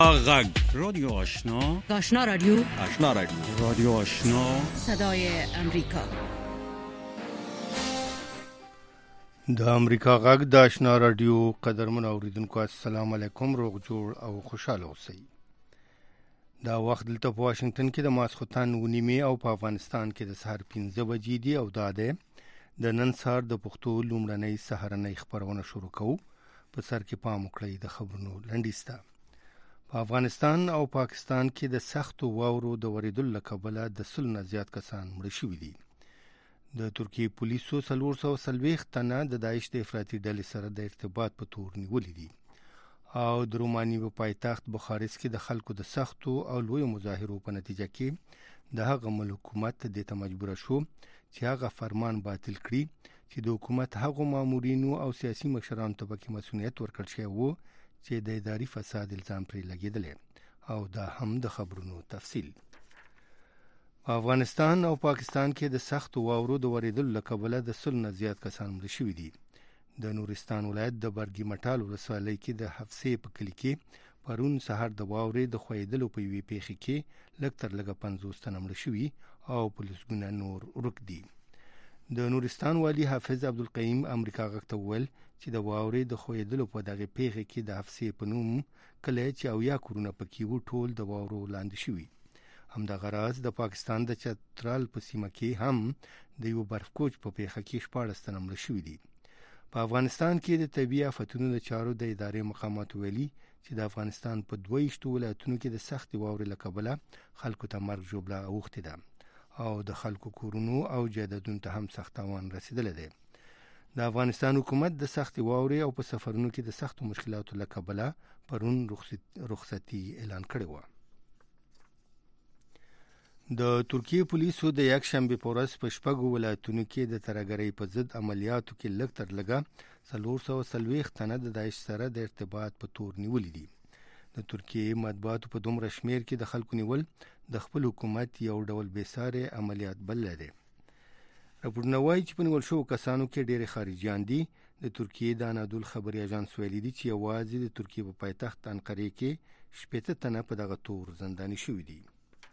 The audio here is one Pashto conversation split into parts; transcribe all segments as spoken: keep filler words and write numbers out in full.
غږ رادیو آشنا آشنا رادیو آشنا رادیو رادیو آشنا صدای امریکا. د امریکا غږ د آشنا رادیو قدرمن اوریدونکو السلام علیکم، روغ جوړ او خوشاله اوسئ. دا وخت دلته په واشنگټن کې د ماسخوتن ونیمه او په افغانستان کې د سهار پنځه بجې دي او دا ده د نن سهار د پښتو لومړنۍ سهارنۍ خبرونه شروع کوو. په سر کې پام وکړئ د خبرونو لنډیسته. په افغانستان او پاکستان کې د سختو واورو د ورېدلو له کبله د سل نه زیات کسان مړه شوي دي. د ترکیې پولیسو څلور سوه څلوېښت تنه د داعش د افراطي ډلې سره د ارتباط په تور نیولي دي او د روماني په پایتخت بخارست کې د خلکو د سختو او لوی مظاهرو په نتیجه کې د هغه ملک حکومت د ته مجبور شو چې هغه فرمان باطل کړي چې د حکومت هغو مامورینو او سیاسي مشرانو ته پکې مسؤلیت ورکړل شوی وو چې د اداري فساد الزام پرې لګېدلی او دا هم د خبرونو تفصیل. افغانستان او پاکستان کې د سختو واورو د ورېدلو له کبله د سل نه زیات کسان مړه شوي دي. د نورستان ولایت د برګي مټال ولسوالۍ کې د حفصې په کلي کې پرون سهار د واورې د ښویېدلو په یوې پیښې کې لږ تر لږه پنځوس تنه مړه شوي او په لسګونه نور ورک دي. د نورستان والي حافظ عبدالقیوم امریکا غږ ته وویل چې د واورې د ښویېدلو په دغه پیښې کې د حفصې په نوم کلی چې اویا کورونه پکې وو ټول د واورو لاندې شوي. همدغه راز د پاکستان د چترال په سیمه کې هم د یو برفکوچ په پیښه کې شپاړس تنه مړه شوي دي. په افغانستان کې د طبیعي آفتونو د چارو د ادارې مقامات ویلي چې د افغانستان په دوه ویشتو ولایتونو کې د سختې واورې له کبله خلکو ته مرګ ژوبله اوښتې ده او د خلکو کورونو او جایدادونو ته هم سخت تاوان رسیدلی دی. د افغانستان حکومت د سختې واورې او په سفرونو کې د سختو مشکلاتو له کبله پرون رخصتي اعلان کړې وه. د ترکیې پولیسو د یک شنبې په ورځ په شپږو ولایتونو کې د ترهګرۍ په ضد عملیاتو کې لږ تر لږه څلور سوه څلوېښت تنه د داعش سره د ارتباط په تور نیولي دي. د ترکیې مطبوعاتو په دومره شمیر کې د خلکو نیول د خپل حکومت یو ډول بېسارې عملیات بللی دی. راپورونه وایي چې په نیول شوو کسانو کې ډېرې خارجیان دي. د ترکیې د انادول خبري اژانس ویلي دي چې یوازې د ترکیې په پایتخت انقرې کې شپېته تنه په دغه تور زنداني شوي دي.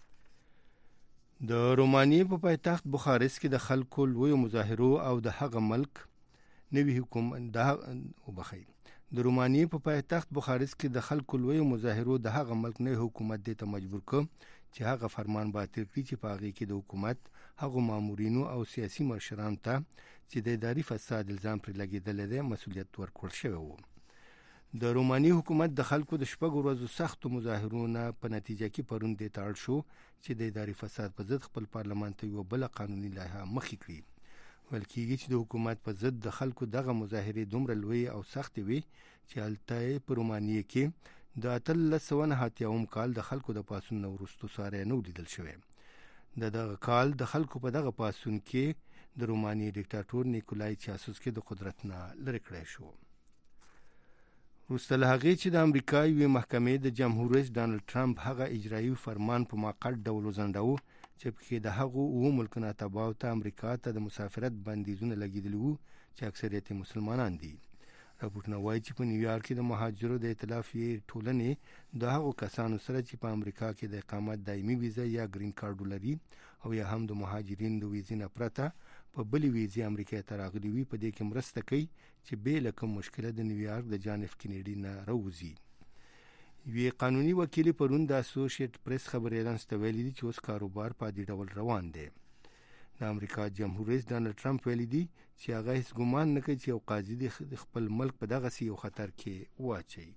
د رومانیې په پایتخت بخارست کې د خلکو لویو مظاهرو او د هغه ملک نوي حکومت د وبخښئ د رومانیې په پایتخت بخارست کې د خلکو لویو مظاهرو د هغه ملک نوي حکومت دې ته مجبور کړ چې هغه فرمان باطل کړي چې په هغې کې د حکومت هغو مامورینو او سیاسي مشرانو ته چې د اداري فساد الزام پرې لګېدلی دی مسؤلیت ورکړل شوی و. د روماني حکومت د خلکو د شپږو ورځو سختو مظاهرو نه په نتیجه کې پرون دې ته اړ شو چې د اداري فساد په ضد خپل پارلمان ته یوه بله قانوني لایحه مخکې کړي. ویل کېږي چې د حکومت په ضد د خلکو دغه مظاهرې دومره لویې او سختې وي چې هلته یې په رومانیې کې د اتلس سوه نهه اتیاوم کال د خلکو د پاڅون نه وروستو ساری نه ولیدل شوی. د دغه کال د خلکو په دغه پاڅون کې د رومانیې ډیکټاټور نیکولای چاسوسکي د قدرت نه لرې کړی شو. وروسته له هغې چې د امریکا یوې محکمې د جمهور رئیس ډانلډ ټرمپ هغه اجرایي فرمان په موقت ډول وځنډاوه چې پکې د هغو اوو ملکونو اتباعو ته امریکا ته د مسافرت بندیزونه لګېدلي وو چې اکثریت مسلمانان دي. راپورټونه وایي چې په نیویارک کې د مهاجرو د ائتلافي ټولنې د هغو کسانو سره چې په امریکا کې د اقامت دایمي ویزه یا ګرین کارډ ولري او یا هم د مهاجرین د ویزې نه پرته په بلې ویزې امریکا ته راغلي وي په دې کې مرسته کوي چې بې له کوم مشکله د نیویارک د جان اف کینیډي نه راوځي. یوې قانوني وکیلې پرون د اسوسییټ پریس خبري اژانس ته ویلي دي چې اوس کاروبار په عادي ډول روان دی. د امریکا جمهور رئیس ډانلډ ټرمپ ویلي دي چې هغه هیڅ ګمان نه کوي چې یو قاضي د خپل ملک په دغسې یو خطر کې واچوي.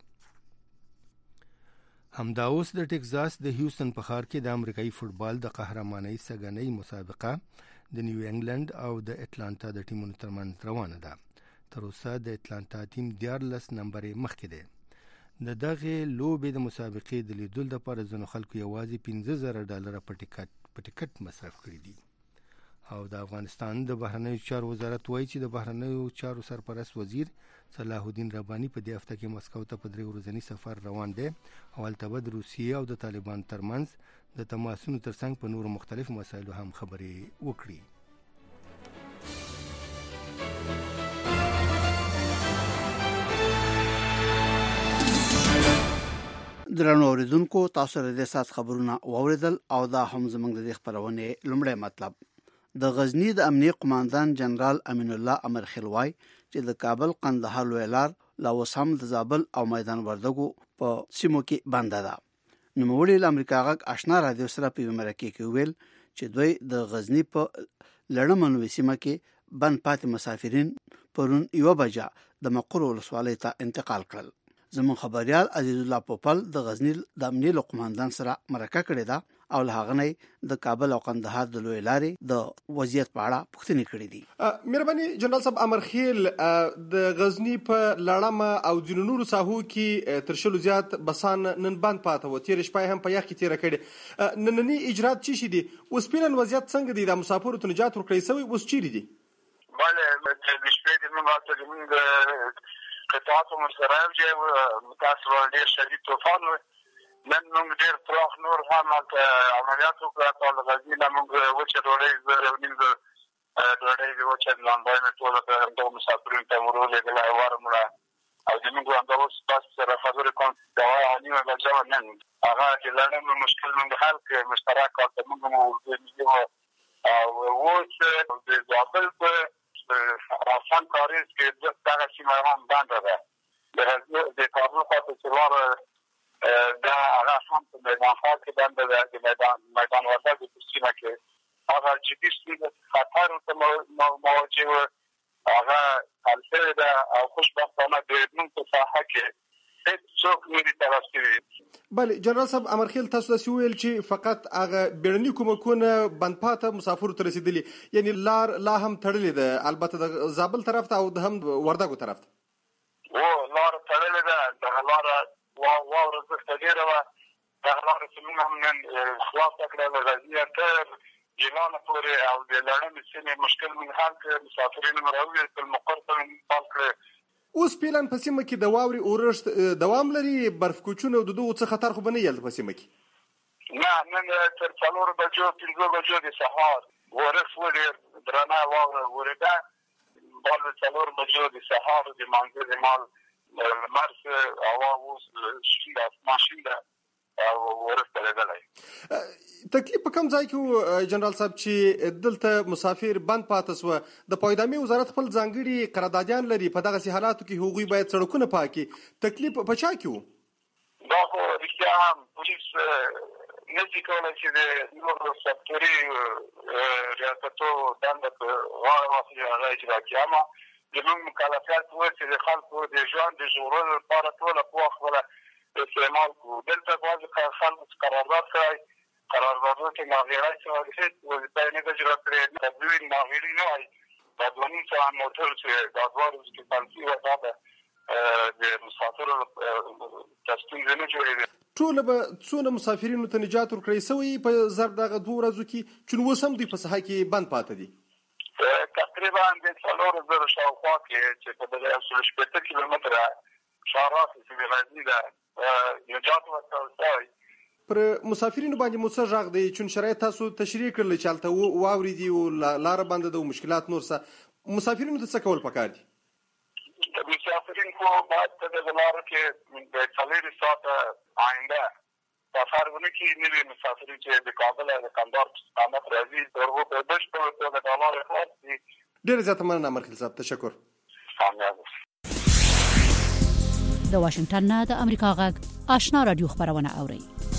همدا اوس د ټکزاس د هیوستن په ښار کې د امریکایي فوټبال د قهرمانۍ سږنۍ مسابقه د نیو انګلند او د اټلانټا د ټیمونو ترمنځ روانه ده. تر اوسه د اټلانټا ټیم دیارلس نمبرې مخکې دی. د دغې لوبې د مسابقې د لیدلو لپاره ځینو خلکو یوازې پنځه زره ډالره په ټکټ په ټکټ مصرف کړي دي. او د افغانستان د بهرنیو چارو وزارت وایي چې د بهرنیو چارو سرپرست وزیر صلاح الدین رباني په دې هفته کې مسکو ته په درې ورځني سفر روان دی او هلته به د روسیې او د طالبانو ترمنځ د تماسونو ترڅنګ په نورو مختلفو مسایلو هم خبرې وکړي. درنو اوریدونکو تاسو د سات خبرونه واوریدل او دا هم زموږ د خبرونه لومړی مطلب د غزنی د امنیه قوماندان جنرال امین الله امر خلوای چې د کابل قندهار لویلار لا وسام د زابل او میدان وردګو په سیمو کې بند ده. نوموړي د امریکا غږ آشنا رادیو سره په مرکه کې ویل چې دوی د غزنی په لړمنو سیمه کې بند پاتې مسافرین پرون یو بجا د مقر ولسوالۍ ته انتقال کړل. زمون خبريال عزیز الله پوپل د غزنی د امنیه قوماندان سره مرکه کړې ده او له هغه نه د کابل او قندهار د لوی لارې د وضعیت په اړه پوښتنې کړې دي. مهرباني جنرال صاحب امرخیل د غزنی په لړمه او ځینو نورو ساحو کې تر شلو زیات بسان نن بند پاته و تیر شپه هم په یخ کې تیر کړي. نننی اجرات چی شي دي اوس پیلن وضعیت څنګه دي د مسافرو ته نجات ورکړي سوی اوس چیرې دي؟ بله د شپې د موږ ته موږ قطعات مستراب جو متاثر ډیر شدید طوفان نن موږ ډیر پراخ نور هم عملیات وکړو او غزنی له موږ وچه ډوډۍ زه ونیم ډوډۍ وچه لاندې ټول د مسافرینو ته ورولې د لایوار مړه او د موږ هم د اوس پاس سره خبرې کوم دا انیمه بچو نن هغه چې لړم مشکل موږ حل کړ مشترک او موږ مو او اوس د زابل په راسان کاریز کې د دغه سیمه هم بنده ده. د کابل خواته چې لاره دا هغه هم په میدان ښار کې بنده ده د میدان میدان وردګو په سیمه کې هغه جدي ستونزه خطر ورته مواجه وه هغه حل شوې ده او خوشبختانه د موږ په ساحه کې هېڅ څوک نه دي تلف شوي. بله جنرال صاحب امرخیل تاسو داسې وویل چې فقط هغه بیړني کومکونه بند پاته مسافرو ته رسېدلي یعنی لار لا هم تړلې ده البته د زابل طرف ته او د هم وردګو طرف ته. او لار تړلې ده دغه لاره واوره زښته ډېره وه دغه لاره چې موږ هم نن خلاصه کړه له غزني تر ګیلانه پورې او د لړمې سیمې مشکل موږ حل کړ مسافرین مو راوویستل مقر ته مو انتقال کړی. اوس پیلن په سیمه کې د واورې اورښت دوام لري برف کوچونه او د دغو څه خطر خو به نه یلته په سیمه کې؟ نه نن تر څلورو بجو پنځو بجو د سهار ورښت ولې درنه واوره ورېده بال د څلور بجو د سهار د مانځه د مال لمر هوا اوس شین ده اسمان شین ده او ورښت درېدلی. تکلیف په کوم ځای کې جنرال صاحب چې دلته مسافر بند پاته سوه د پایدامي وزارت خپل ځانګړي قراردادیان لري په دغسې حالاتو کې هغوی باید سړکونه پاکي تکلیف په چا کې و؟ دا خو رښتیا هم پولیس نشي کولی چې د نورو سکتوري ریاستو دنده په غاړه واخلي هغه اجرا کړي اما زموږ مکلفیت و چې د خلکو د ژوند د ژغورلو لپاره ټوله قوه خپله استعمال کړو. دلته بعضې خلکو قرارداد کړی قراردادو کې ناغېړی شوی هېڅ وظیفه یې نه ده اجرا کړې تدوین ناغېړي نه وای دا دوه نیم سوه موټر چې دا دواړو کې پلسي وه دا به د مسافرو ته ستونزې نه جوړېدې. ټوله به څونه مسافرینو ته نجات ورکړی سوی په زر دغه دوه ورځو کې چې اوس هم دوی په ساحه کې بند پاته دي؟ تقریبا د څلورو زرو شاوخوا کې چې په دغه یو سل شپېته کیلومتره شاراست چې د غزني ده نجات ورکړل سوی. پر مسافرینو باندې مو څه غږ دی چون شرایط تاسو تشریح کړل چې هلته واورې دي او لاره بنده ده او مشکلات نور څه مسافرینو ته څه کول پکار دي؟ مسافرین خو باید په دغه لارو کې د څلورو ساعته آینده سفر ونه کړي نوي مسافرین چې د کابل او د کندهار په استقامت راځي د هغو په بشپړه توګه دا لارې خلاص دي. ډېره زیاته مننه امرخیل صاحب تشکر. کامیاب د واشنگټن نه د امریکا غږ آشنا رادیو خبرونه اوري.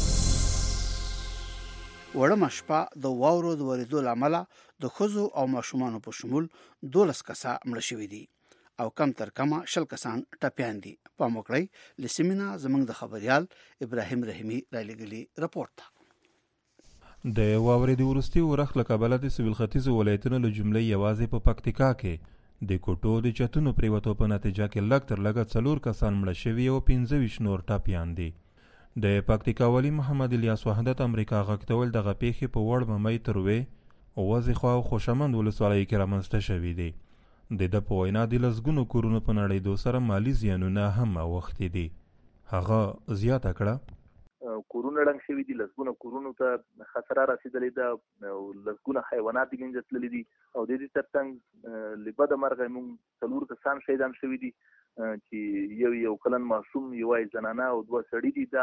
وړمه شپه د واورو د ورېدو لامل د ښځو او ماشومانو په شمول دولس کسه مړه شوي دي او کم تر کمه شل کسان ټپیان دي. پام وکړئ له سیمینه زموږ د خبريال ابراهیم رحیمي رالېږلي رپورټ ته. د واورې د وروستي ورخ له کبله د سویل ختیځو ولایتونو له جملې یوازې په پکتیکا کې د کوټو د چتونو پریوتو په نتیجه کې لږ تر لږه څلور کسان مړه شوي او پنځه ویشت نور ټپیان دي. د پکتیکا والی محمد الیاس وحدت امریکا غږ ته ویل دغه پیښې په وړ ممی تروې او وزې خوا او خوشمند ولسوالۍ کې رامنځته شوي دي. د ده په وینا د لسګونو کورونو په نړېدو سره مالي زیانونه هم اوښتي دي. هغه زیاته کړه کورونه ړنګ شوي دي، لسګونه کورونو ته خساره رسېدلې ده او لسګونه حیوانات ګنجه تللي دي او د دې ترڅنګ له بده مرغه موږ څلور کسان شهیدان شوي دي چې یو یو کلن معصوم یوه زنانه او دوه سړي دي. دا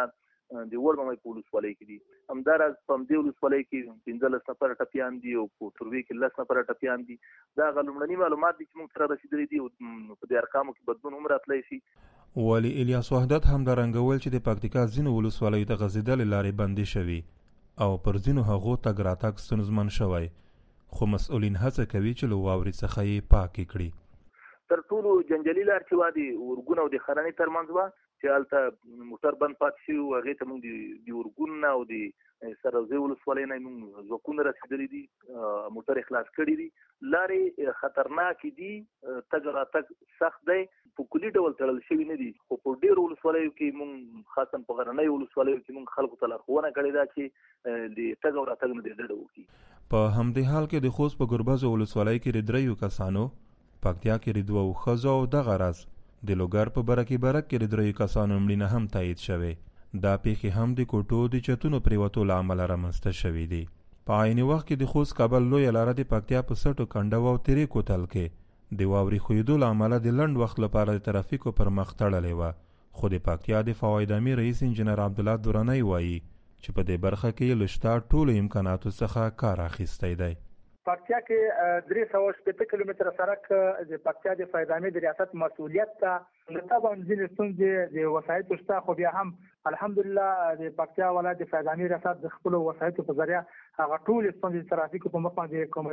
د وړمې په ولسوالۍ کې دي همداراز په دې ولسوالۍ کې پنځلس نفر ټپیان دي او په تروي کې لس نفر ټپیان دي. دا غلمړني معلومات دي چې موږ سره رسیدلي دي او په دې ارقامو کې بدلون هم راتلی شي. والي الیاس وحدت هم دا رنګول چې د پکتیکا ځینو ولسوالیو ته غځېدلې لارې بندې شوي او پر ځینو هغو تګ راتګ ستونزمن شوی، خو مسؤلین هڅه کوي چې له واورې څخه یې پاکې کړي. تر ټولو جنجالي لار چې وا دي ورګون او د خرانې ترمنځ وه چې هلته موټر بند پاتې شوي وو. هغې ته موږ د ورګون نه او د سروزې ولسوالۍ نه موږ ځواکونه رسېدلي دي، موټر یې خلاص کړي دي. لارې خطرناکې دي، تګ راتګ سخت دی، په کلي ډول تړل شوي نه دي، خو په ډېرو ولسوالیو کې موږ خاصا په غرنیو ولسوالیو کې موږ خلکو ته لارښوونه کړې ده چې د تګ او راتګ نه دې ډډه وکړي. په همدې حال کې د خوست په ګربز ولسوالۍ کې د دریو کسانو، پکتیا کې د دوو ښځو او دغه راز د لوګر په برکې برک کې د دریو کسانو مړینه هم تایید شوې. دا پیښې هم د کوټو د چتونو پریوتو له امله رامنځته شوي دي. په عیني وخت کې د خوست کابل لویه لاره د پکتیا په سټو کنډو او تیرې کوتل کې د واورې ښویېدو له امله د لنډ وخت لپاره د ترافیکو پر مخ تړلې وه، خو د پکتیا د فواید امیر رئیس انجینر عبدالله درانی وایي چې په دې برخه کې له شته ټولو امکاناتو څخه کار اخیستی دی. پکتیا کې درې سوه شپېته کیلومتره سړک د پکتیا د فواید امیر د ریاست مسؤلیت ته نو طبعا ځینې ستونزې د وسایطو شته، خو بیا هم الحمدلله د پکتیا ولایت د فواید امیر ریاست د خپلو وسایطو په ذریعه هغه ټولې ستونزې د ترافیکو په مخ باندې کوم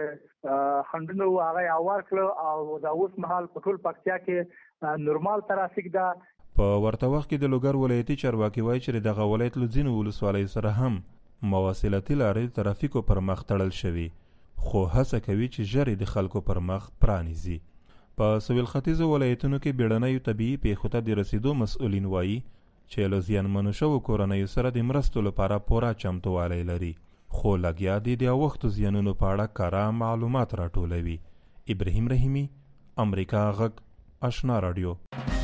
خنډونه وو هغه یې هوار کړه او دا اوس مهال په ټول پکتیا کې نورمال ترافیک ده. په ورته وخت کې د لوګر ولایتي چارواکي وایي چې دغه ولایت له ځینو ولسوالیو سره هم مواصلتي لارې د ترافیکو پر مخ تړل شوي، خو هڅه کوي چې ژر د خلکو پر مخ پرانیزي. په سویل ختیځو ولایتونو کې بیړنیو طبیعي پیښو ته د رسیدو مسؤلین وایي چې له زیانمنو شوو کورنیو سره د مرستو لپاره پوره چمتووالی لري، خو لګیا دي د اوښتو زیانونو په اړه کره معلومات راټولوي. ابراهیم رحیمي، امریکا غږ، آشنا راډیو.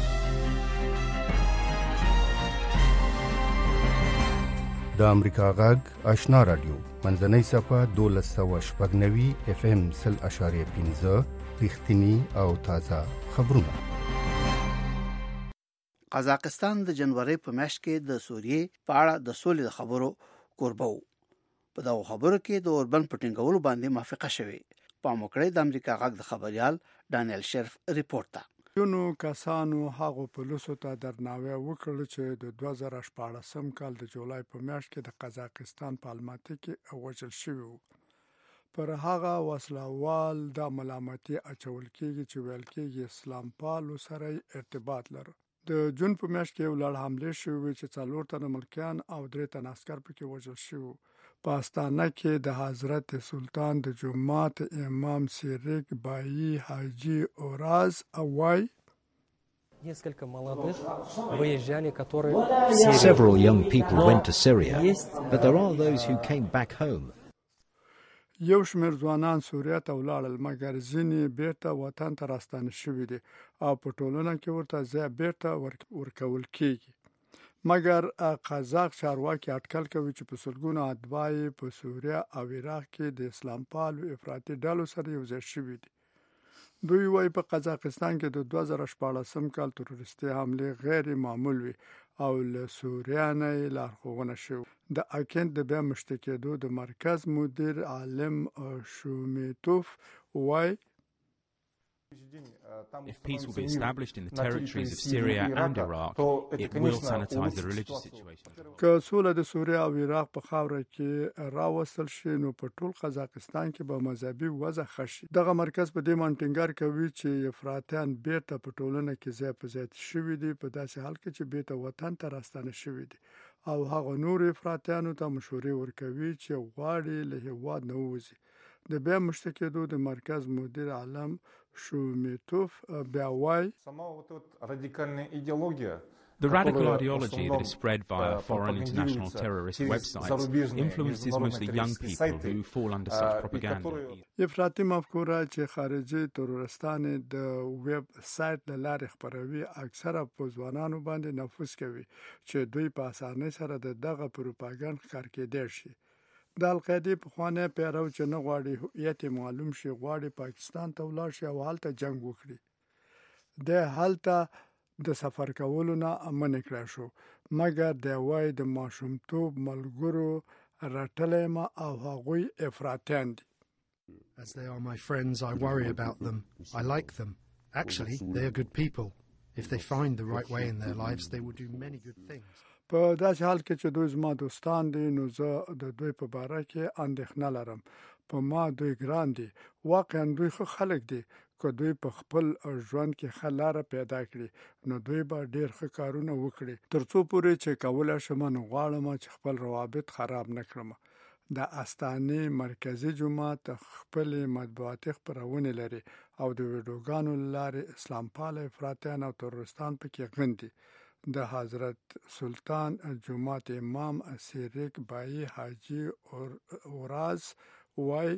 د امریکا غږ آشنا راډیو منځنۍ صفحه دولس سوه شپږ نوي اف ام سل اشاریه پنځه رښتینی او تازه خبرونه. قزاقستان د جنوري په میاشت کې د سوریې په اړه د سولې د خبرو کوربه و. په دغو خبرو کې د اوربن په ټینګولو باندې موافقه شوې. پام وکړئ د امریکا غږ د خبريال ډانیل شرف ریپورت ته. یونو کسانو هغه پولیسو ته درناوی وکړ چې د دوه زره شپاړسم کال د جولای په میاشت کې د قزاقستان په الماتي کې وژل شوی وو. پر هغه وسلوال د ملامتي اچول کېږي چې ویل کېږي اسلام پالو سره ارتباط لري. د جون په میاشت کې ولړ حمله شوې چې څلور تنه ملکیان او درې تنه عسكر پکې وژل شوی. په استانه کې د حضرت سلطان د جماعت امام سیرک بایی حاجی اوراز اوای Several young people went to Syria, but there are those who came back home. یو شمېر ځوانان سوریه ته ولاړل مګر ځینې بیرته وطن ته راستانه شوي دي او په ټولنه کې ورته ځای بیرته ورکول کېږي. مګر قزاق چارواکي اټکل کوي چې په سلګونو اتباع په سوریه او عراق کې د اسلام پالو افراطي ډلو سره یو ځای شوي دي. دوی وايي په قزاقستان کې د دوه زره شپاړسم کال تروریستي حمله غیر معمول وي او له سوریه نه لارښوونه شوې. د اکند د بیا مشته کېدو د مرکز مدیر عالم شومیتوف وایي If peace will be established in the territories of Syria and Iraq, it will sanitize the religious situation. که سوله د سوریه او عراق په خاوره کې راوستل شي نو په ټول قزاقستان کې به مذهبي وضع ښه شي. دغه مرکز په دې منټینګار کوي چې افراطیان بیرته په ټولنه کې ځای په ځای شوي دي په داسې حال کې چې بیرته وطن ته راستانه شوي دي او هغه نور افراطیانو ته مشورې ورکوي چې غواړي له هېواد نه ووځي. د بیا مشته کېدو د مرکز مدیر عالم شومیتوف بیا وایي The radical ideology that is spread via foreign international terrorist websites influences mostly young people who fall under such propaganda. افراطي مفکوره چې خارجي تروریستان د ویب سایت له لارې خپروي اکثره په ځوانانو باندې نفوذ کوي چې دوی په اسانۍ سره د دغه پروپاګاندا ښکار کېدای شي. د القاعده په خوانه پیرو چې نه غواړي هویت معلوم شي غواړي پاکستان ته ولاړ شي او هلته جنگ وکړي. د هلته د سفر کولو نه امن کړی شو مګر د وای د ماشومتوب ملګرو رټلې ما او هغوی افراطیان دي. As they are my friends, I worry about them. I like them. Actually, they are good people. If they find the right way in their lives, they will do many good things. په داسې حال کې چې دوی زما دوستان دي نو زه د دوی په باره کې اندېښنه لرم. په ما دوی ګران دي. واقعا دوی ښه خلک دي. که دوی په خپل ژوند کې ښه لاره پیدا کړي نو دوی به ډېر ښه کارونه وکړي. تر څو پورې چې کولی شم نو غواړم چې خپل روابط خراب نه کړم. د استانې مرکزی جماعت خپل مطبوعاتي خپرونه لري او د ویډیوګانو لارې اسلام پال افراطیان او تروریستان پکې غندي. د حضرت سلطان جماعت امام سیرک بای حاجی اوراز وای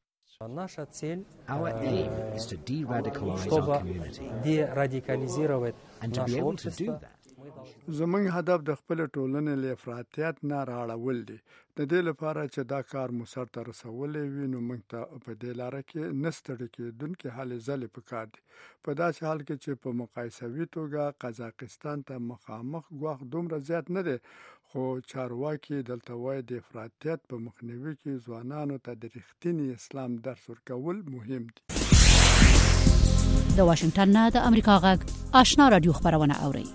Our aim is to de-radicalize our community. And to be able to do that, زمونږ هدف د خپل ټولنې له افراطیت نه راړول دي. د دې لپاره چې دا کار مو سرته رسولی وي نو موږ ته په دې لاره کې نه ستړي کېدونکې هلې ځلې پکار دي. په داسې حال کې چې په مقایسوي توګه قزاقستان ته مخامخ ګواښ دومره زیات نه دی، خو چارواکي دلته وایي د افراطیت په مخنیوي کې ځوانانو ته د رښتیني اسلام درس ورکول مهم دي. د واشنگټن نه د امریکا غږ آشنا رادیو خبرونه اوري.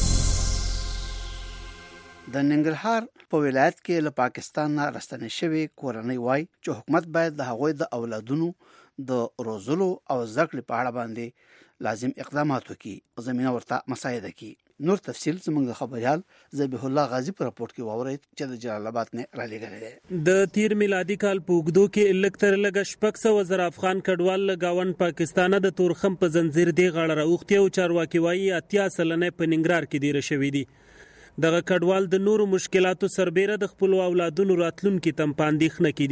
د ننګرهار په ولایت کې له پاکستان نه راستنې شوی کورنۍ وای چې حکومت باید د هغوی د اولادونو د روزلو او زده کړې په اړه باندې لازم اقدامات وکړي، زمينه ورته مساعده کړي. نور تفصيل زموږ د خبريال ذبیح الله غازی پر راپورټ کې واورید چې د جلال آباد نه را لګل دي. د تیر میلادي کال په وګدو کې لکتر لګ شپږ سوه زر افغان کډوال لګاون پاکستان د تورخم په زنجیر دی غاړه راوختي او چارواکي وایي اتیا سلنه په ننګرهار کې دی رشوي دي. دغه کډوال د نورو مشکلاتو سربېره د خپل اولادونو راتلونکي تم پاندېښنه کې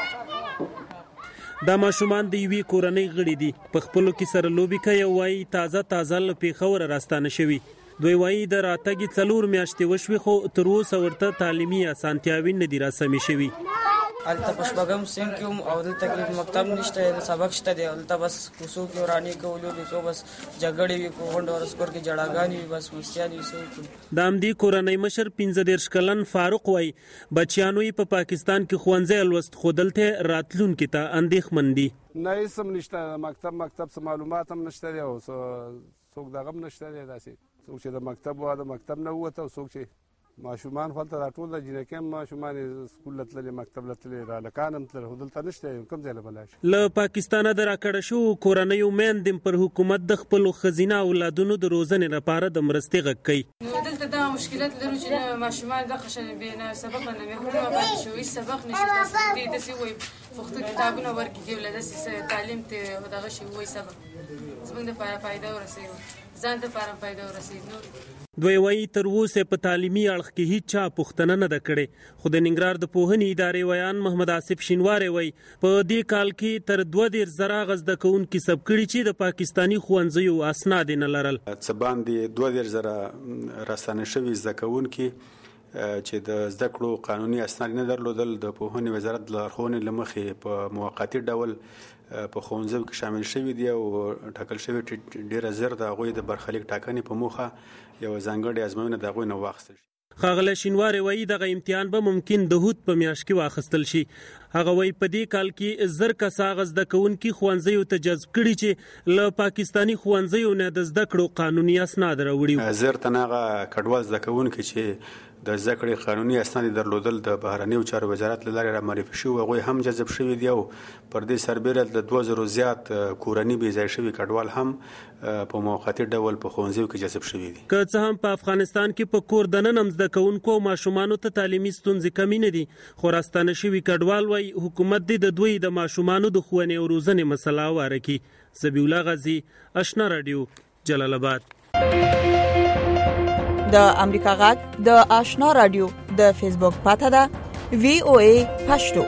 دي. دا ماشومان د یوې کورنۍ غړي دي، په خپلو کې سره لوبې کوي او وایي تازه تازه له پېښوره راستانه شوي. دوی وایي د راتګې څلور میاشتې وشوي خو تر اوسه ورته تعلیمي اسانتیاوې نه دي راسمې شوي. البته په شپږم صنف کې هم او دلته کې مکتب نشته، سبق شته دی، البته بس کوڅو کې ورانې کولو دي، څو بس جګړې وي، په غونډ ورسکور کې جړاګانې وي، بس مستیان وي. څو د همدې کورنۍ مشر پنځه دېرش کلن فاروق وایي بچیانو یې په پاکستان کې ښوونځی لوست خو دلته راتلونکي ته اندېښمن دي. نه هېڅ هم نشته، مکتب مکتب څه معلومات هم نشته دی او څوک دغه هم نشته دی. داسې څوک چې د مکتب وه د مکتب نه ووته او څوک چې ماشومان خپل ته ټول د جنکې هم ماشومان سکول لتللې مکتب لتللې را لکان هم تلل، خو دلته نشته، کوم ځای له بلا شي. له پاکستانه د راکړه شوو کورنیو میندې پر حکومت د خپلو ښځینه اولادونو د روزنې لپاره د مرستې غږ کوي. دلته دا مشکلات لرو چې ماشومان دغه شان بې سبق نه مهمونه پاتې شوي، سبق نشته، دې داسې وایي پښتو کتابونه ورکړي دي، داسې تعلیم ته دغه شی وایي سبق زموږ دپاره فایده ورسوي، ځان دپاره فایده ورسوي. دوی وایي تر اوسه په تعلیمي اړخ کې هیڅ چا پوښتنه نه ده کړې، خو د ننګرهار د پوهنې ادارې ویان محمد آصف شینواری وایي په دې کال کې تر دوه دېرش زره هغه زده کوونکي ثبت کړي چې د پاکستاني ښوونځیو اسناد یې نه لرل. څه باندې دوه دېرش زره راستانه شوي زده کوونکي چې د زده کړو قانوني اسناد نه درلودل د پوهنې وزارت د لارښوونې له مخې په موقتي ډول په ښوونځیو کې شامل شوي دي او ټاکل شوي چې ډېره زر د هغوی د برخلیک ټاکنې په موخه یو ځانګړې ازموینه د هغوی نه واخیستل شي. ښاغلی شینواری وایي دغه امتحان به ممکن د هود په میاشت کې واخیستل شي. هغه وایي په دې کال کې زر کسه هغه زده کوونکي ښوونځیو ته جذب کړي چې له پاکستاني ښوونځیو نه د زده کړو قانوني اسناد راوړي. زر تنه هغه کډوال زده کوونکي چې د زده کړې قانوني اسناد درلودل د بهرنیو چارو وزارت له لارې را معرفي شوي، هغوی هم جذب شوي دي او پر دې سربېره د دوه زرو زیات کورني بې ځای شوي کډوال هم په موقتي ډول په ښوونځیو کې جذب شوي دي. که څه هم په افغانستان کې په کور دننه هم زده کوونکو او ماشومانو ته تعلیمي ستونزې کمې نه دي، خو راستانه شوي کډوال وایي حکومت دې د دوی د ماشومانو د ښوونې او روزنې مسله هواره کړي. ذبیح الله غازی، آشنا رادیو، جلال آباد. د امریکا غږ د آشنا رادیو د فیسبوک پاته ده وی او ای پښتو.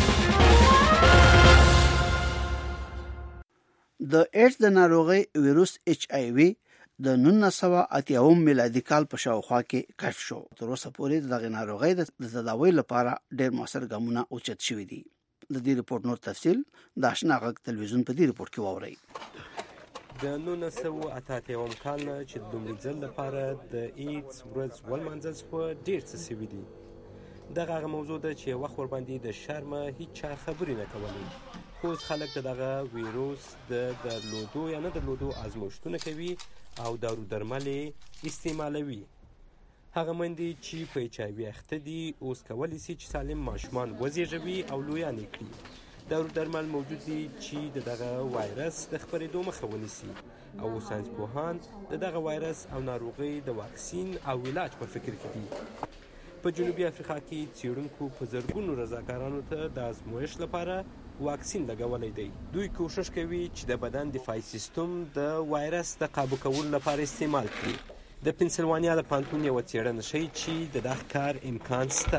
د ایډز د ناروغي ویروس ایچ آی وی د نولس سوه اتیا میلادي کال په شاوخوا کې کشف شو. تر اوسه پورې دغه ناروغي د تداوی لپاره ډېر موثر ګامونه اوچت شوي دي. د دې ریپورت نور تفصیل د آشنا غږ تلویزیون په دې ریپورت کې واورئ. د نولس سوه اته اتیاوم کال نه چې د لومړي ځل لپاره د ایډز ورځ ولمانځل شوه ډېر څه سوي دي. دغه هغه موضوع ده چې وخت ورباندې د شرمه هیڅ چا خبرې نه کولې. خو اوس خلک د دغه ویروس د درلودو یا نه درلودو ازمویښتونه کوي او دارو درمل یې استعمالوي. هغه میندې چې په ایچ آی وي اخته دي اوس کولی سي چې سالم ماشومان وزېږوي او لویان یې کړي. دارو درمل موجود دي چې د دغه وایرس د خپرېدو مخه ونیسي او ساینسپوهان د دغه وایرس او ناروغۍ د واکسین او علاج په فکر کې دي. په جنوبي افریقا کې څېړونکو په زرګونو رضاکارانو ته د ازمویښت لپاره واکسین لګولی دی. دوی کوشش کوي چې د بدن دفاعي سیستم د وایرس د قابو کولو لپاره استعمال کړي. د پنسلوانیا د پوهنتون یوه څېړنه ښیي چې د دغه کار امکان شته.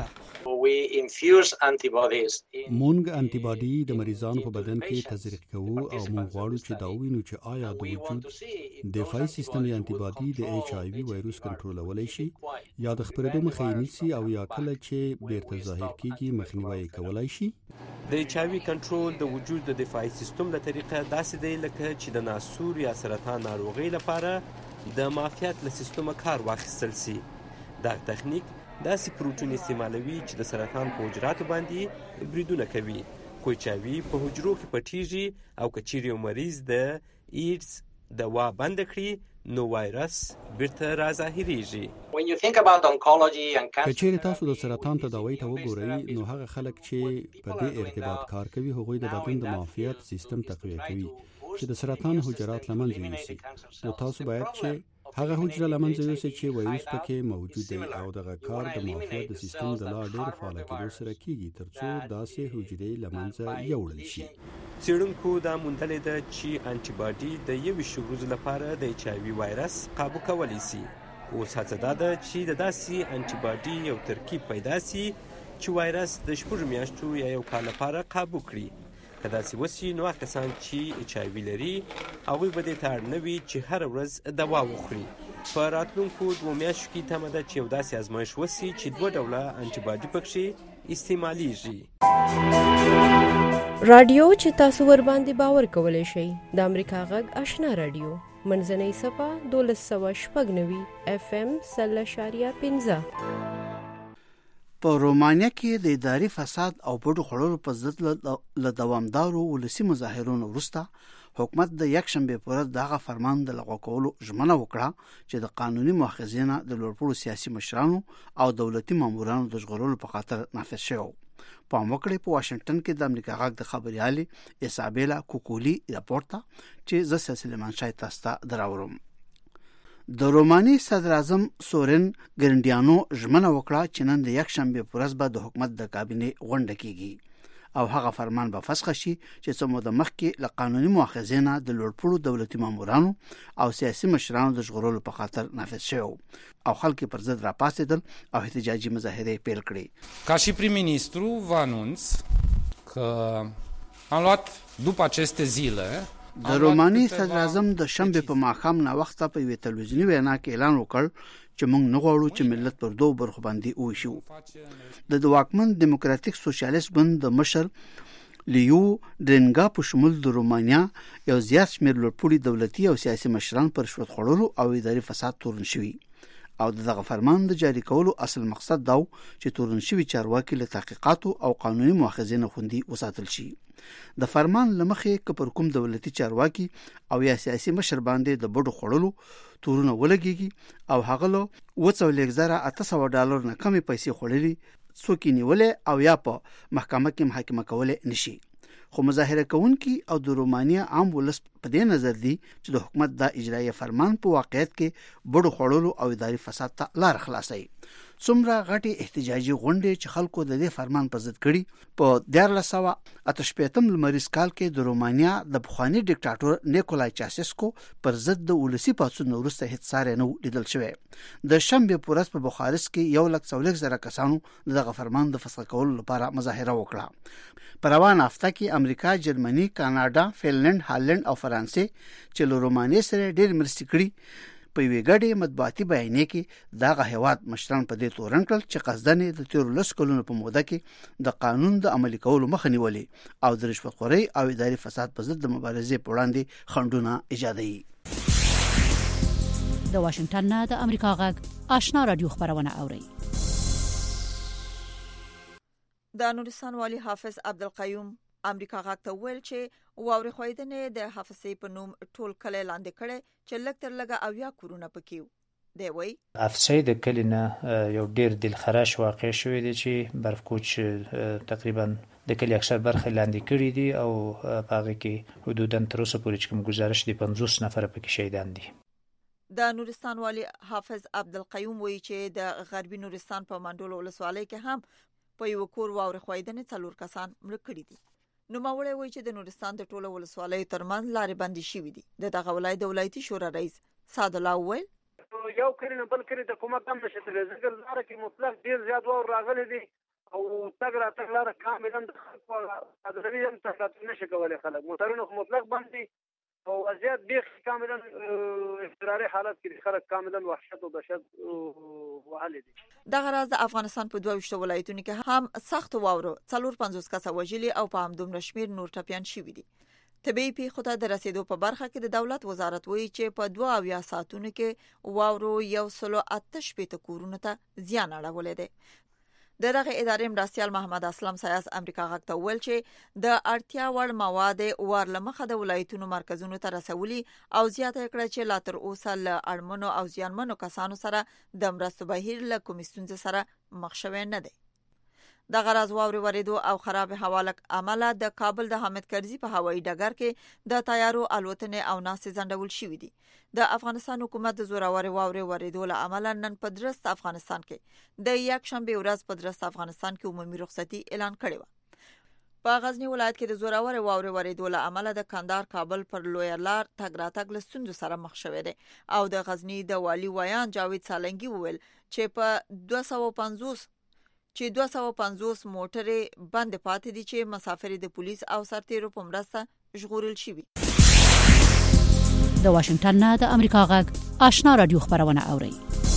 مونږ انټي باډي د مریضانو په بدن کې تزریق کوو او موږ غواړو چې دا ووینو چې آیا د وجود دفاعي سیستم یا انټي باډي د ایچ آی وي وایروس کنټرولولی شي یا د خپرېدو مخه یې نیسي او یا کله چې بیرته ظاهر کیږي مخنیوی یې کولی شي. د ایچ آی وي کنټرول د وجود د دفاعي سیستم له طریقه داسې دی لکه چې د ناسور یا سرطان ناروغۍ لپاره د معافیت له سیستمه کار واخیستل سي. دغه تخنیک داسې پروټین استعمالوي چې د سرطان په حجراتو باندې بریدونه کوي. خو ایچ آی وي په حجرو کې پټیږي او که چیرې یو مریض د ایډز دوا بنده کړي نو وایرس بیرته راظاهریږي. که چیرې تاسو د سرطان تداوی ته وګورئ نو هغه خلک چې په دې ارتباط کار کوي هغوی د بدن د معافیت سیستم تقویه کوي چې د سرطان حجرات له منځه یوسي. نو تاسو باید چې هغه حجره له منځه یوسئ چې وایروس پکې موجود دی او دغه کار د معافیت د سیستم د لا ډېر فعاله کېدو سره کیږي تر څو داسې حجرې له منځه یوړل شي. څېړونکو دا موندلې ده چې انټي باډي د یویشتو ورځو لپاره د ایچ آی وي وایرس قابو کولی سي. اوس هڅه دا ده چې د داسې انټي باډي یو ترکیب پیدا سي چې وایرس د شپږو میاشتو یا یو کال لپاره قابو کړي. که داسې وسي نو هغه کسان چې ایچ آی وي لري هغوی به دې ته اړ نه وي چې هره ورځ دوا وخوري. په راتلونکو دوو میاشتو کې تمه ده چې یو داسې ازمایښت وسي چې دوه ډوله انټي باډي پکښې استعمالیږي. رادیو چې تاسو ورباندې باور کولی شئ د امریکا غږ آشنا رادیو منځنۍ صفحه دولس سوه شپږ نوي اف ام سل اشاریه پنځه. په رومانیا کې د اداري فساد او بډو خړولو په ضد له دوامدارو ولسي مظاهرونو وروسته حکومت د یکشنبه په ورځ دغه فرمان د لغوه کولو ژمنه وکړه چې د قانوني مؤاخذې نه د لوړپوړو سیاسي مشرانو او دولتي مامورانو د ژغورلو په خاطر نافذ شوی. پام وکړئ په واشنگټن کې د امریکا غږ د خبريالې ایسابیلا کوکولی راپورته چې زه سلیمان شای تاسو ته دراوړم. د روماني صدر اعظم سورن ګرنډیانو ژمنه وکړه چې نن د یکشنبه په ورځ به د حکومت د کابینې غونډه کیږي او هغه فرمان به فسخ شي چې څو موده مخکې له قانوني مؤاخذې نه د لوړپوړو دولتي مامورانو او سیاسي مشرانو د ژغورلو په خاطر نافذ شوی او خلک پر ضد راپاڅېدل او احتجاجي مظاهرې پیل کړې. Ca și prim-ministru vă anunț că am luat după aceste zile د روماني صدر اعظم د شنبه په ماښام نا وخته په یوه تلویزیوني وینا کې اعلان وکړ چې موږ نه غواړو چې ملت پر دوه برخو باندې وویشو. د واکمن دیموکراتیک سوشلیست ګوند د مشر لیو ډرینګا په شمول د رومانیا یو زیات شمېر لوړپوړي دولتي او سیاسي مشران پر رشوت خوړلو او اداري فساد تورن شوي او دغه فرمان د جاری کولو اصل مقصد دا چې تورن شوي چارواکي له تحقیقاتو او قانوني مؤاخذې نه خوندي وساتل شي. د فرمان لمخې که پر کوم دولتي چارواکي او یا سیاسي مشر باندې د بډو خوړلو تورونه ولګيږي او هغه له وڅولېک زره اته سوه ډالر نه کمې پیسې خوړلي څوک یې نیولې او یا په محکمه کې محاکمه کولې نشي. خو مظاهره کوونکي او د رومانیا عام ولس په دې نظر دي چې د حکومت د اجرایي فرمان په واقعیت کې بډو خوړلو او اداري فساد ته لار خلاصوي. څومره غټي احتجاجي غونډې چې خلکو د دې فرمان په ضد کړي. په دیارلس سوه اته شپېتم لمریز کال کې د رومانیا د پخواني ډیکټاټور نیکولای چاسسکو پر ضد د ولسي پاڅون وروسته هیڅ ساری نه لیدل شوی. د شنبه په ورځ په بخارست کې یو لک څلوېښت زره کسانو دغه فرمان د فسخ کولو لپاره مظاهره وکړه. په روانه هفته کې امریکا، جرمني، کاناډا، فنلند، هالند او فرانسې چې له رومانیې سره ډېر مرستې کړي په یوې ګډې مطبوعاتي بیانیه کې دغه هیواد مشران په دې تورن کړل چې قصدن د تیرو لس کلونو په موده کې د قانون د عملي کولو مخه نیولې او د رشوت خورۍ او اداري فساد په ضد د مبارزې په وړاندې خنډونه ایجادوي. د واشنگټن نه د امریکا غږ آشنا رادیو خبرونه اوري. د نورستان والی حافظ عبدالقیوم امریکا غږ ته ویل چې واوري خویدنې د حافظې په نوم ټول کلی لاندې کړي چې لږ تر لږه اویا کورونه پکې وو. دی وایي حافظې د کلي نه یو ډیر دلخراش واقع شوی دی چې برفکوچ تقریبا د کلي اکثر برخه لاندې کړي دي او په هغه کې حدودا تر اوسه پورې چې کوم گزارش دی پنځوس نفر پکې شهیدان دي. د نورستان والی حافظ عبدالقیوم وایي چې د غربي نورستان په منډول ولسوالۍ کې هم په یو کور واوري خویدنې څلور کسان مړه کړي دي. نو ماوړی وایي چې د نورستان د ټولو ولسوالیو ترمنځ لارې بندي شوي دي. د دغه ولایت د ولایتي شورا رئیس سعد الله وویل یو کلی نه بل کلی ته کومه کم نشي تللی ځکه لاره کې مطلق ډېر زیات واور راغلی دي او تګ راتګ لاره کاملا د خلکو ادروي هم تحصیلات نشي کولی. خلک موټرونه خو مطلق بند دي او وضعیت بیخ کاملا اضطراري حالت کې خلک کاملا وحشت او دهشت وهلي دي. دغه راز د افغانستان په دوه ویشت ولایتونو کې هم سخت واورو څلور پنځوس کسه وژلي او په همدومره شمیر نور ټپیان شوي دي. طبيعي پیښو ته د رسیدو په برخه کې د دولت وزارت وایي چې په دوه اویا ساعتونو کې واورو یو سلو اته شپېته کورونو ته زیان اړولی دی. د دغه ادارې مرستیال محمد اسلم سیاس امریکا غږ ته ویل چې د اړتیا وړ مواد ورلمخه د ولایتونو مرکزونو ته رسولي او زیاته کړه چې لا تر اوسه له اړمنو او زیانمنو کسانو سره د مرستو بهیر له کومې ستونزې سره مخ شوی نه دی. دغه راز واوري وریدو او خراب هوا عمله د کابل د حامد کرزي په هوایي ډګر کې د تیارو الوتنې او ناستې ځنډول شوې دي. د افغانستان حکومت د زوروري واوري وریدو له عمله نن په درست افغانستان کې د یک شنبه ورځ په درست افغانستان کې عمومي رخصتي اعلان کړې و. په غزنی ولایت کې د زوروري واوري وریدو له عمله د کندهار کابل پر لوی لار تګ راتګ له ستونزو سره مخ شوی دی او د غزنی د والی ویان جاوید سالنګي وویل چې په دوه سوه پنځوس چې دوه سوه پنځوس موټرې بند پاتې دي چې مسافر د پولیس او سرتیرو په مرسته ژغورل شوي. د واشنگټن نه د امریکا غږ آشنا رادیو خبرونه اوري.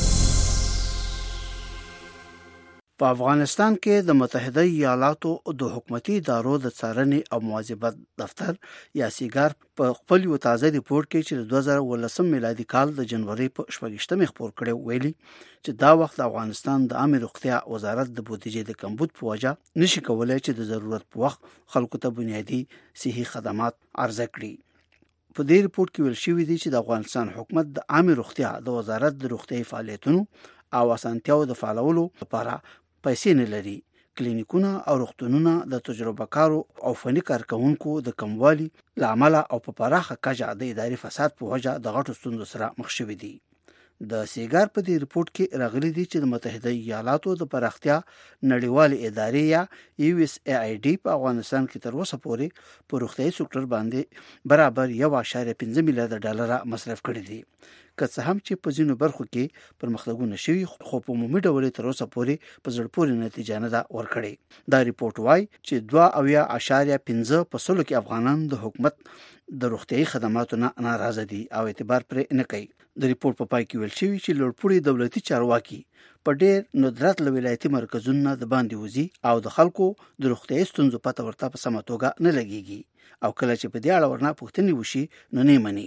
په افغانستان کې د متحده ایالاتو د حکومتي ادارو د څارنې او مواظبت دفتر یا سیګار په خپل یو تازه ریپورت کې چې د دوه زره ولسم میلادي کال د جنوري په شپږشتمه خبر کړي ویلي چې دا وخت افغانستان د عامه روغتیا وزارت د بودیجې د کمبود په وجه نشي کولای چې د ضرورت په وخت خلکو ته بنیادی صحي خدمات عرضه کړي. په دې ریپورت کې ویل شوی دی چې د افغانستان حکومت د عامه روغتیا د وزارت د روغتي فعالیتونو او اسانتیاو د فعالولو لپاره پیسې نه لري. کلینیکونه او روغتونونه د تجربه کارو او فني کارکونکو د کموالي لامل او په پراخه کچه د اداري فساد په وجه د غټو ستونزو سره مخ شوي دي. د سیګار په دې ریپورت کې راغلي دي چې د متحده ایالاتو د پراختیا نړیوالې ادارې یا یو اس ای آی ډي په افغانستان کې تر اوسه پورې په روغتیايي سکتور باندې برابر یو اعشاریه پنځه میلیارډ ډالر مصرف کړي دي. که څه هم چې په ځینو برخو کې پرمختګونه شوي خو په عمومي ډول تر اوسه پورې په زړه پورې نتیجه نه ده ورکړې. دا ریپورت وایي چې دوه اویا اعشاریه پنځه په سلو کې افغانان د حکومت د روغتیايي خدماتو نه ناراضه دي او اعتبار پرې نه کوي. د ریپورت په پای کې ویل شوی چې لوړپوړي دولتي چارواکي په ډېر ندرت له ولایتي مرکزونو د باندې وځي او د خلکو د روغتیايي ستونزو پته ورته په سمه توګه نه لګيږي او کله چې په دې اړه ورنه پوښتنې وشي نو نه مني.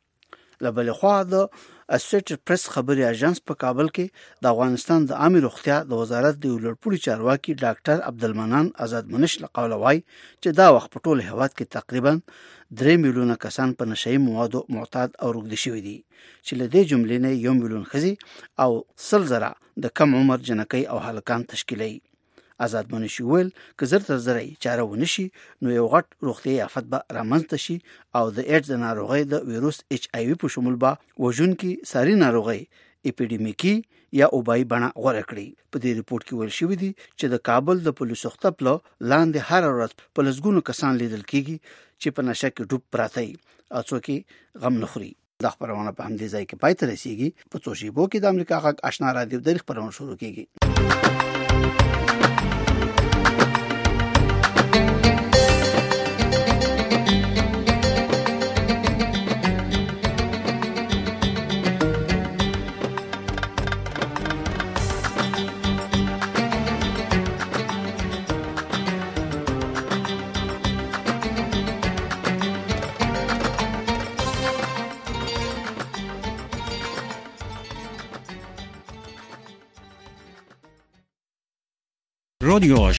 لبل خو د اسوسییټډ پریس خبري اژانس په کابل کې د افغانستان د عامه روغتیا د وزارت د لوړپوړي چارواکي ډاکټر عبدالمنان آزاد منش لقوله وای چې دا وخت په ټول هیواد کې تقریبا درې میلیونه کسان په نشئی موادو معتاد او روږدي شوي دي چې له دې جملې نه یو میلیون ښځې او سل زره د کم عمر جنکۍ او هلکان تشکیلوي. آزاد منش ویل که زر تر زره چاره ونشي نو یو غټ روغتیايي آفت به رامنځته شي او د ایډز د ناروغۍ د ویروس ایچ آی وي په شمول به وژونکي ساري ناروغۍ اپیډیمیکي یا اوبایي بڼه غوره کړي. په دې ریپورت کې ویل شوی دی چې د کابل د پولیسو خطب له لاندې هر ورځ په لسګونو کسان لیدل کیږي چې په نشه کې ډوب پراته وي او څوک غم نه خوري. دا خبرونه په همدې ځای کې پای ته رسیږي. په څو شیبو کې د امریکا غږ آشنا رادیو د خبرونه شروع کیږي. رادیو